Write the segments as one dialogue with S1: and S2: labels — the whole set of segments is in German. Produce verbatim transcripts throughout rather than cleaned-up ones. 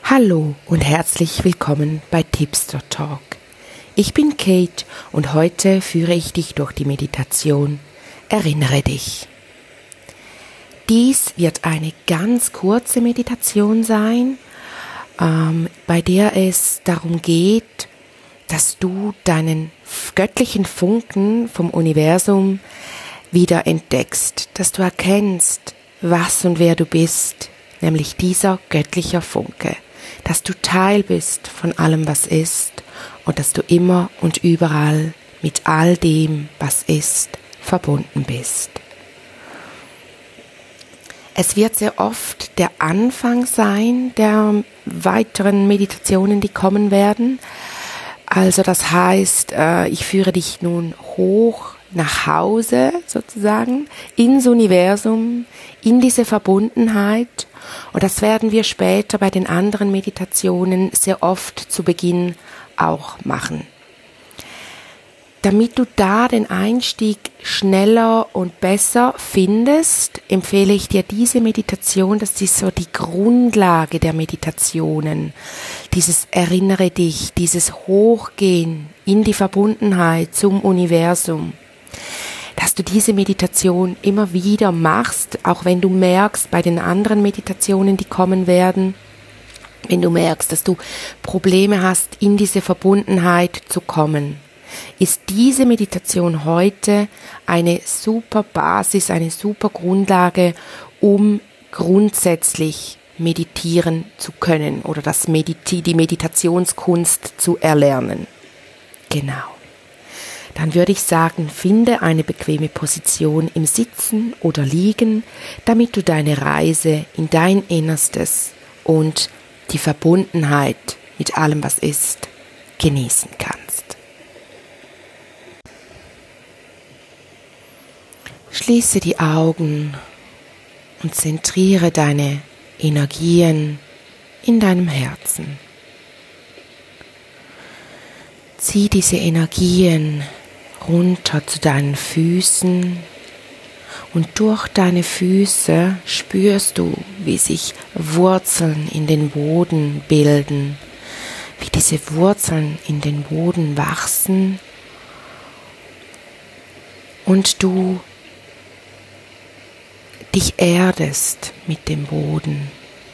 S1: Hallo und herzlich willkommen bei Tipster Talk. Ich bin Kate und heute führe ich dich durch die Meditation Erinnere dich. Dies wird eine ganz kurze Meditation sein, ähm, bei der es darum geht, dass du deinen göttlichen Funken vom Universum wieder entdeckst, dass du erkennst, was und wer du bist, nämlich dieser göttliche Funke, dass du Teil bist von allem, was ist und dass du immer und überall mit all dem, was ist, verbunden bist. Es wird sehr oft der Anfang sein der weiteren Meditationen, die kommen werden. Also das heißt, ich führe dich nun hoch nach Hause sozusagen, ins Universum, in diese Verbundenheit. Und das werden wir später bei den anderen Meditationen sehr oft zu Beginn auch machen. Damit du da den Einstieg schneller und besser findest, empfehle ich dir diese Meditation, das ist so die Grundlage der Meditationen. Dieses Erinnere dich, dieses Hochgehen in die Verbundenheit zum Universum. Dass du diese Meditation immer wieder machst, auch wenn du merkst bei den anderen Meditationen, die kommen werden, wenn du merkst, dass du Probleme hast, in diese Verbundenheit zu kommen, ist diese Meditation heute eine super Basis, eine super Grundlage, um grundsätzlich meditieren zu können oder das Mediti- die Meditationskunst zu erlernen. Genau. Dann würde ich sagen, finde eine bequeme Position im Sitzen oder Liegen, damit du deine Reise in dein Innerstes und die Verbundenheit mit allem, was ist, genießen kannst. Schließe die Augen und zentriere deine Energien in deinem Herzen. Zieh diese Energien runter zu deinen Füßen und durch deine Füße spürst du, wie sich Wurzeln in den Boden bilden, wie diese Wurzeln in den Boden wachsen und du dich erdest mit dem Boden.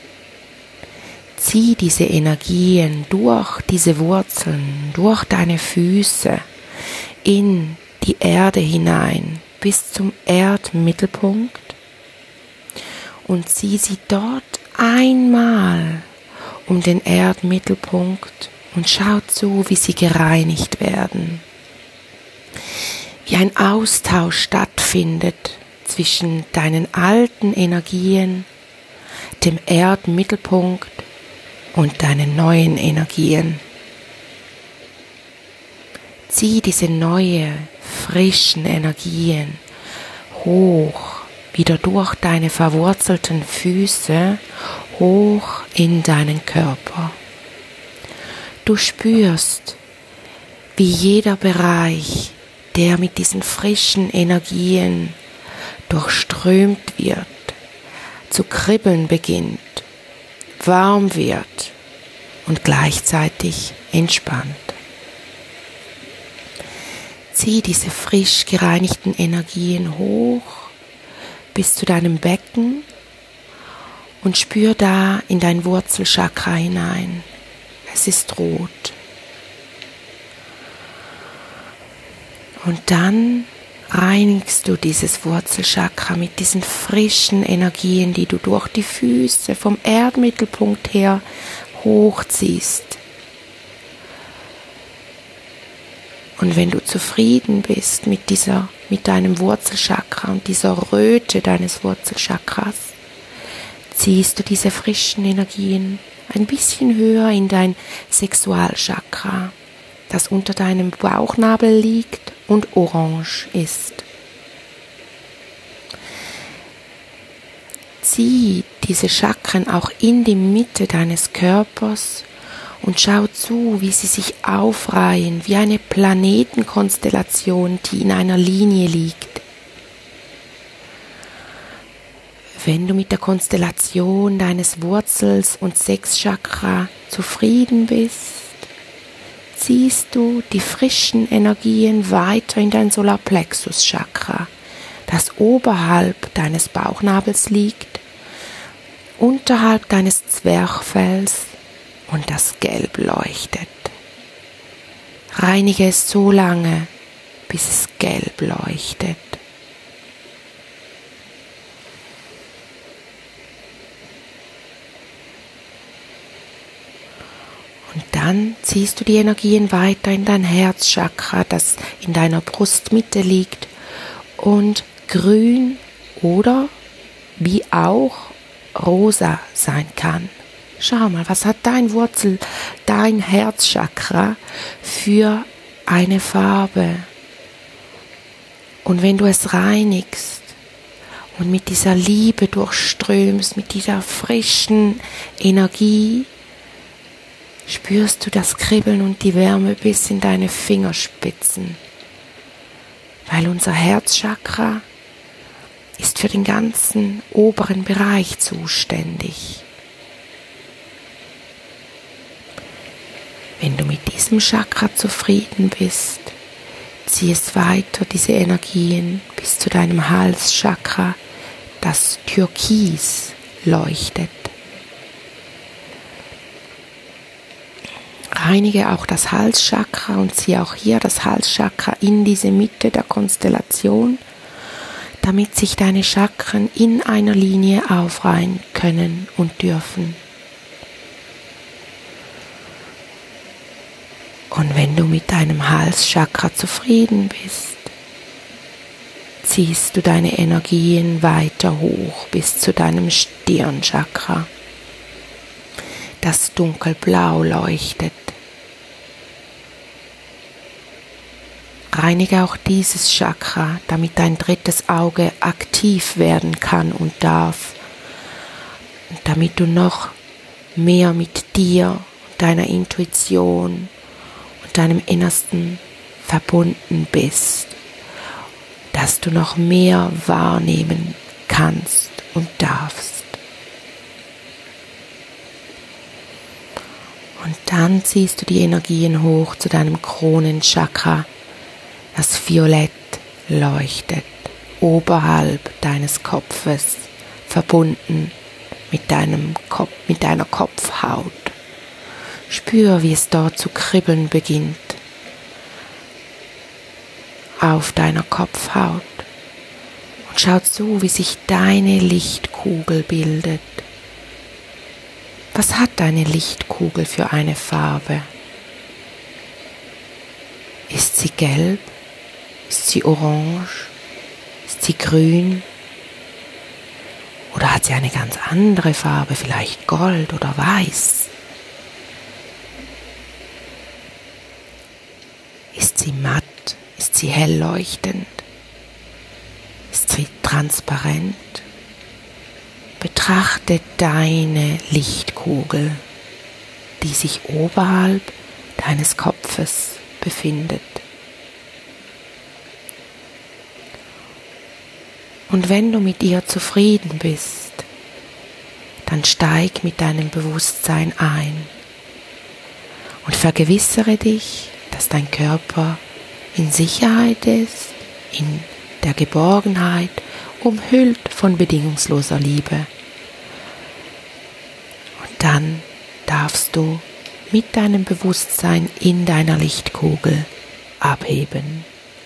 S1: Zieh diese Energien durch diese Wurzeln, durch deine Füße in die Erde hinein bis zum Erdmittelpunkt und zieh sie dort einmal um den Erdmittelpunkt und schau zu, wie sie gereinigt werden. Wie ein Austausch stattfindet zwischen deinen alten Energien, dem Erdmittelpunkt und deinen neuen Energien. Zieh diese neue, frischen Energien hoch, wieder durch deine verwurzelten Füße, hoch in deinen Körper. Du spürst, wie jeder Bereich, der mit diesen frischen Energien durchströmt wird, zu kribbeln beginnt, warm wird und gleichzeitig entspannt. Zieh diese frisch gereinigten Energien hoch bis zu deinem Becken und spür da in dein Wurzelchakra hinein. Es ist rot. Und dann reinigst du dieses Wurzelchakra mit diesen frischen Energien, die du durch die Füße vom Erdmittelpunkt her hochziehst. Und wenn du zufrieden bist mit dieser, mit deinem Wurzelchakra und dieser Röte deines Wurzelchakras, ziehst du diese frischen Energien ein bisschen höher in dein Sexualchakra, das unter deinem Bauchnabel liegt und orange ist. Zieh diese Chakren auch in die Mitte deines Körpers und schau zu, wie sie sich aufreihen, wie eine Planetenkonstellation, die in einer Linie liegt. wenn du mit der Konstellation deines Wurzels- und Sechschakra zufrieden bist, ziehst du die frischen Energien weiter in dein Solarplexus-Chakra, das oberhalb deines Bauchnabels liegt, unterhalb deines Zwerchfells und das gelb leuchtet. Reinige es so lange, bis es gelb leuchtet. Und dann ziehst du die Energien weiter in dein Herzchakra, das in deiner Brustmitte liegt und grün oder wie auch rosa sein kann. Schau mal, was hat dein Wurzel, dein Herzchakra für eine Farbe? Und wenn du es reinigst und mit dieser Liebe durchströmst, mit dieser frischen Energie, spürst du das Kribbeln und die Wärme bis in deine Fingerspitzen, weil unser Herzchakra ist für den ganzen oberen Bereich zuständig. Wenn du mit diesem Chakra zufrieden bist, zieh es weiter, diese Energien, bis zu deinem Halschakra, das türkis leuchtet. Reinige auch das Halschakra und ziehe auch hier das Halschakra in diese Mitte der Konstellation, damit sich deine Chakren in einer Linie aufreihen können und dürfen. Und wenn du mit deinem Halschakra zufrieden bist, ziehst du deine Energien weiter hoch bis zu deinem Stirnchakra, das dunkelblau leuchtet. Reinige auch dieses Chakra, damit dein drittes Auge aktiv werden kann und darf, und damit du noch mehr mit dir, deiner Intuition und deinem Innersten verbunden bist, dass du noch mehr wahrnehmen kannst und darfst. Und dann ziehst du die Energien hoch zu deinem Kronenchakra, das violett leuchtet, oberhalb deines Kopfes, verbunden mit deinem Kopf, mit deiner Kopfhaut. Spür, wie es dort zu kribbeln beginnt auf deiner Kopfhaut und schau zu, wie sich deine Lichtkugel bildet. Was hat deine Lichtkugel für eine Farbe? Ist sie gelb? Ist sie orange? Ist sie grün? Oder hat sie eine ganz andere Farbe, vielleicht gold oder weiß? Ist sie matt? Ist sie hell leuchtend? Ist sie transparent? Betrachte deine Lichtkugel, die sich oberhalb deines Kopfes befindet. Und wenn du mit ihr zufrieden bist, dann steig mit deinem Bewusstsein ein und vergewissere dich, dass dein Körper in Sicherheit ist, in der Geborgenheit, umhüllt von bedingungsloser Liebe. Und dann darfst du mit deinem Bewusstsein in deiner Lichtkugel abheben.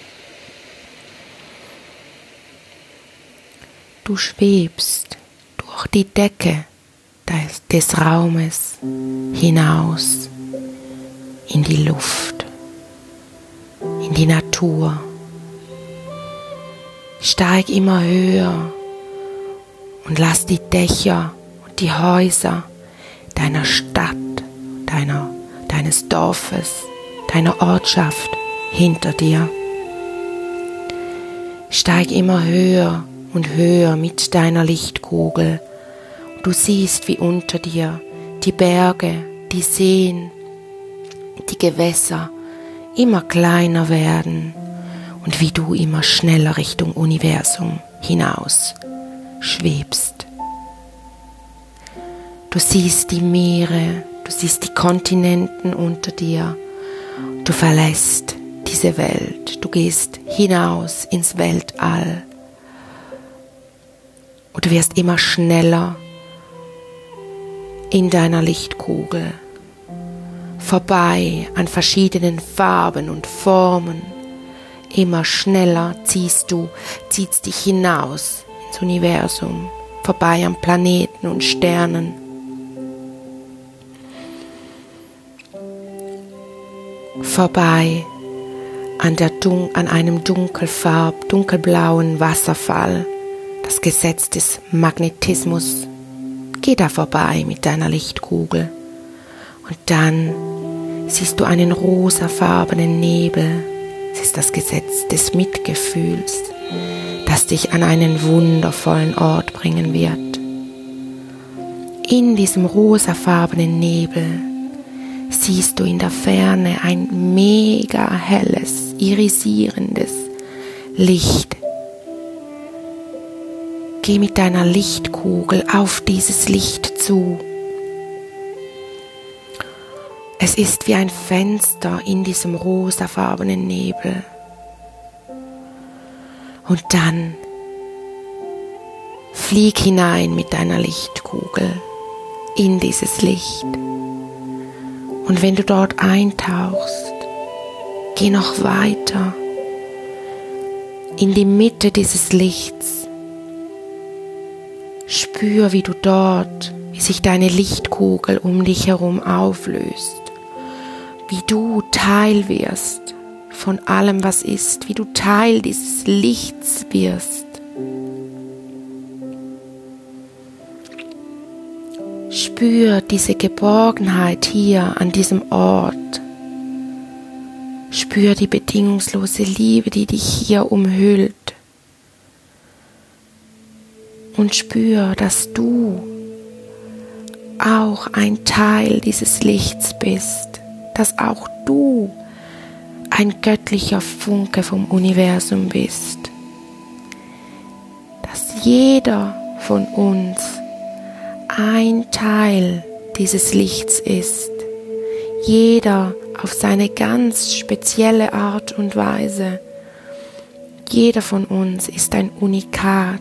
S1: Du schwebst durch die Decke des, des Raumes hinaus in die Luft, in die Natur. Steig immer höher und lass die Dächer und die Häuser deiner Stadt, deiner, deines Dorfes, deiner Ortschaft hinter dir. Steig immer höher und höher mit deiner Lichtkugel. Du siehst, wie unter dir die Berge, die Seen, die Gewässer immer kleiner werden und wie du immer schneller Richtung Universum hinaus schwebst. Du siehst die Meere, du siehst die Kontinenten unter dir. Du verlässt diese Welt, du gehst hinaus ins Weltall. Und du wirst immer schneller in deiner Lichtkugel, vorbei an verschiedenen Farben und Formen. Immer schneller ziehst du, ziehst dich hinaus ins Universum, vorbei an Planeten und Sternen. Vorbei an, der Dun- an einem dunkelfarb, dunkelblauen Wasserfall, das Gesetz des Magnetismus. Geh da vorbei mit deiner Lichtkugel und dann siehst du einen rosafarbenen Nebel. Es ist das Gesetz des Mitgefühls, das dich an einen wundervollen Ort bringen wird. In diesem rosafarbenen Nebel siehst du in der Ferne ein mega helles, irisierendes Licht. Geh mit deiner Lichtkugel auf dieses Licht zu. Es ist wie ein Fenster in diesem rosafarbenen Nebel. Und dann flieg hinein mit deiner Lichtkugel in dieses Licht. Und wenn du dort eintauchst, geh noch weiter in die Mitte dieses Lichts. Spür, wie du dort, wie sich deine Lichtkugel um dich herum auflöst, wie du Teil wirst von allem, was ist, wie du Teil dieses Lichts wirst. Spür diese Geborgenheit hier an diesem Ort. Spür die bedingungslose Liebe, die dich hier umhüllt. Und spür, dass du auch ein Teil dieses Lichts bist, dass auch du ein göttlicher Funke vom Universum bist, dass jeder von uns ein Teil dieses Lichts ist, jeder auf seine ganz spezielle Art und Weise. Jeder von uns ist ein Unikat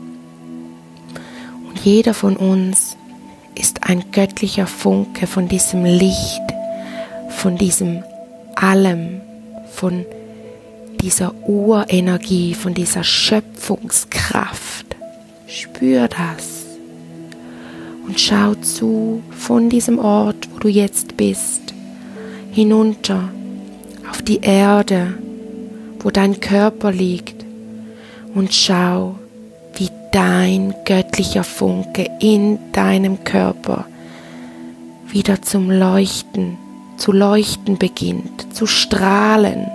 S1: und jeder von uns ist ein göttlicher Funke von diesem Licht, von diesem Allem, von dieser Urenergie, von dieser Schöpfungskraft. Spür das und schau zu von diesem Ort, wo du jetzt bist, hinunter auf die Erde, wo dein Körper liegt, und schau, wie dein göttlicher Funke in deinem Körper wieder zum Leuchten, zu leuchten beginnt, zu strahlen,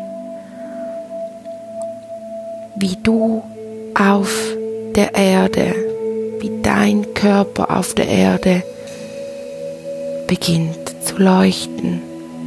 S1: wie du auf der Erde, wie dein Körper auf der Erde beginnt zu leuchten,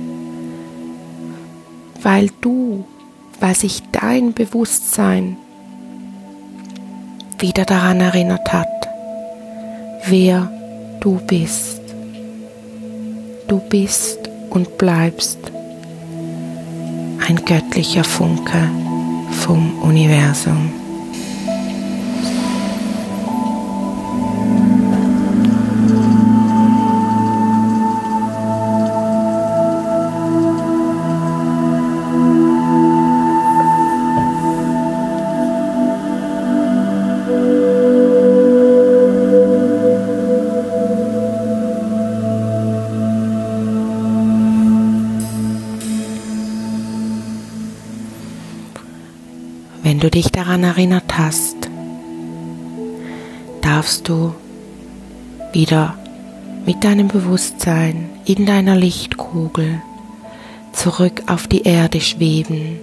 S1: weil du, weil sich dein Bewusstsein wieder daran erinnert hat, wer du bist. Du bist und bleibst ein göttlicher Funke vom Universum. Wenn du dich daran erinnert hast, darfst du wieder mit deinem Bewusstsein in deiner Lichtkugel zurück auf die Erde schweben.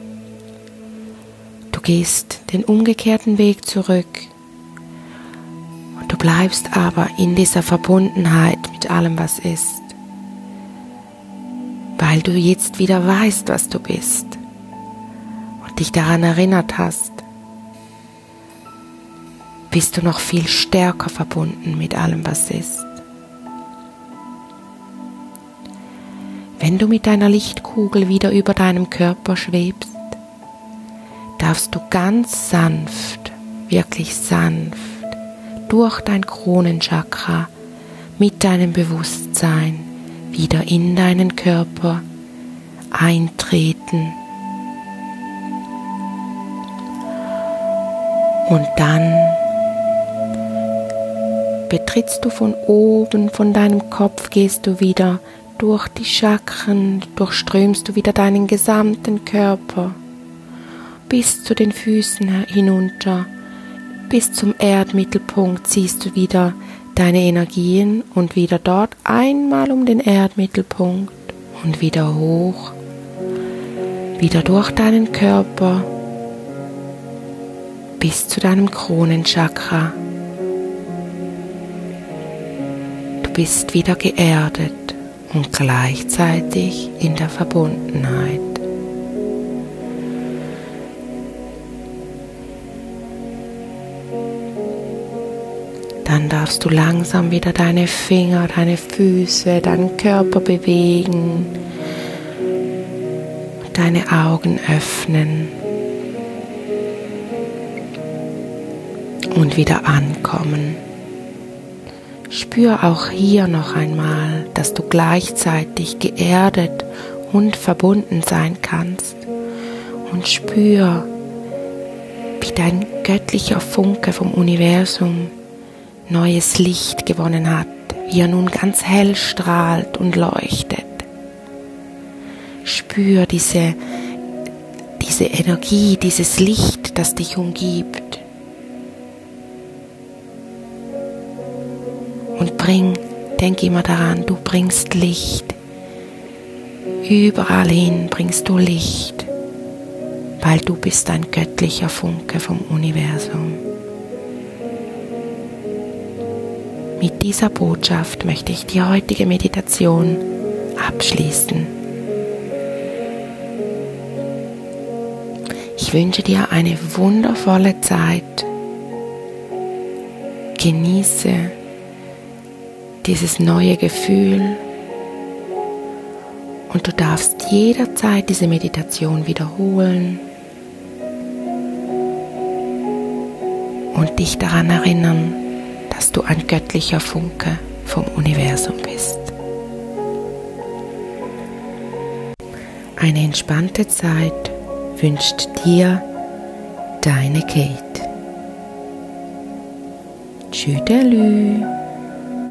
S1: Du gehst den umgekehrten Weg zurück und du bleibst aber in dieser Verbundenheit mit allem, was ist, weil du jetzt wieder weißt, was du bist. Dich daran erinnert hast, bist du noch viel stärker verbunden mit allem, was ist. Wenn du mit deiner Lichtkugel wieder über deinem Körper schwebst, darfst du ganz sanft, wirklich sanft, durch dein Kronenchakra mit deinem Bewusstsein wieder in deinen Körper eintreten. Und dann betrittst du von oben, von deinem Kopf gehst du wieder durch die Chakren, durchströmst du wieder deinen gesamten Körper bis zu den Füßen hinunter, bis zum Erdmittelpunkt ziehst du wieder deine Energien und wieder dort einmal um den Erdmittelpunkt und wieder hoch, wieder durch deinen Körper bis zu deinem Kronenchakra. Du bist wieder geerdet und gleichzeitig in der Verbundenheit. Dann darfst du langsam wieder deine Finger, deine Füße, deinen Körper bewegen und deine Augen öffnen und wieder ankommen. Spür auch hier noch einmal, dass du gleichzeitig geerdet und verbunden sein kannst, und spür, wie dein göttlicher Funke vom Universum neues Licht gewonnen hat, wie er nun ganz hell strahlt und leuchtet. Spür diese, diese Energie, dieses Licht, das dich umgibt. Und bring, denk immer daran, du bringst Licht. Überall hin bringst du Licht, weil du bist ein göttlicher Funke vom Universum. Mit dieser Botschaft möchte ich die heutige Meditation abschließen. Ich wünsche dir eine wundervolle Zeit. Genieße dieses neue Gefühl und du darfst jederzeit diese Meditation wiederholen und dich daran erinnern, dass du ein göttlicher Funke vom Universum bist. Eine entspannte Zeit wünscht dir deine Kate. Tschüdelü.